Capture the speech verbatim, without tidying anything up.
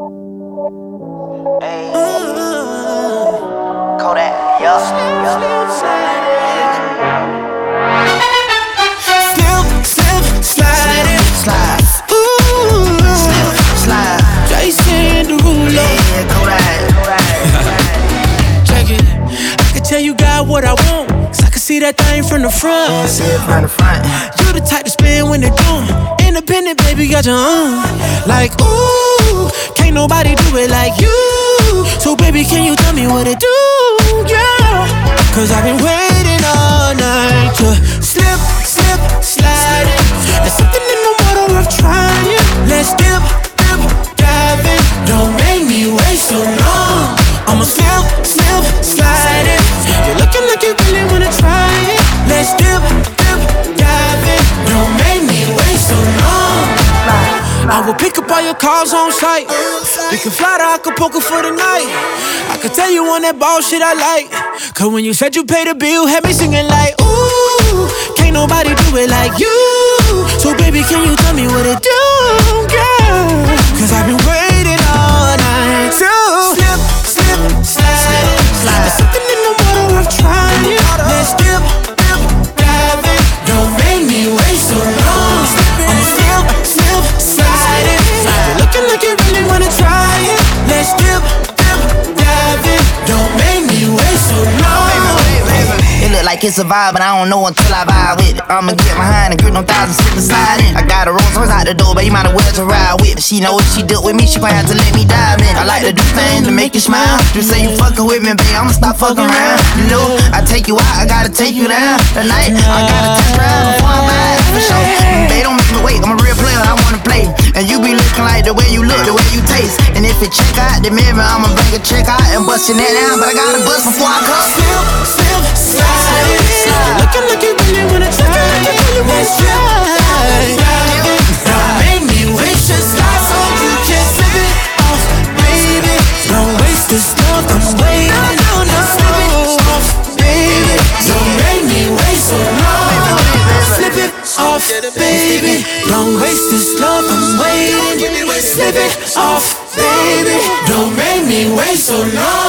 Hey. Kodak, yup, yup. Slip, slip, slide it. Slide. Ooh. Slip, slide. Jason Derulo. Yeah, Kodak, Kodak. Check it. I can tell you got what I want, cause I can see that thing from the front. Yeah, see it from the front. You the type to spin when they're doing. Independent, baby, got your own. Like, ooh, can't nobody do it like you. So, baby, can you tell me what to do? Yeah. Cause I've been waiting all night to slip, slip, slide it. There's something in the water of trying. Let's dip, dip, dive in. Don't make me wait so long. I'ma slip, slip, slide it. You're looking like you really wanna try it. Let's dip, dip, dive in. Don't make me wait so long. I will pick up all your calls on site. We can fly to Acapulco for the night. I can tell you on that ball shit I like. Cause when you said you paid the bill, had me singing like, ooh, can't nobody do it like you. So baby, can you tell me what to do, girl? Cause I've been waiting all night to slip, slip, slide. There's something in the water of trying. Let's dip, dip, dive in. Don't make me wait so long. I'ma slip, slip, slide it. You're looking like you really wanna try it. Let's dip, dip, dive in. Don't make me wait so long. It look like it's a vibe, but I don't know until I vibe with it. I'ma get behind and grip no thousand slip and slide in. I got a Rolls Royce out the door, but you might as well to ride with it. She know if she do with me, she gon' have to let me dive in. I like to do things to make you smile. Just say you fuckin' with me, babe, I'ma stop fucking around. You know, I take you out, I gotta take you down. Tonight, I gotta test drive before I buy it, for sure. They don't make me wait, I'm a real player, I wanna play. And you be looking like the way you look, the way you taste. And if it check out the mirror, I'ma bring a check out and bust your neck down. But I gotta bust before I come. Slip, slip, slide it. You're looking like you really wanna try it. Let's try. Don't make me waste your slide so you can slip it off, baby. Don't waste this love, I'm waiting. No, no, slip it off, baby. Don't make me wait so long. Slip it off, baby. Don't waste this love, I'm waiting. Slip it off, baby. Don't make me wait so long.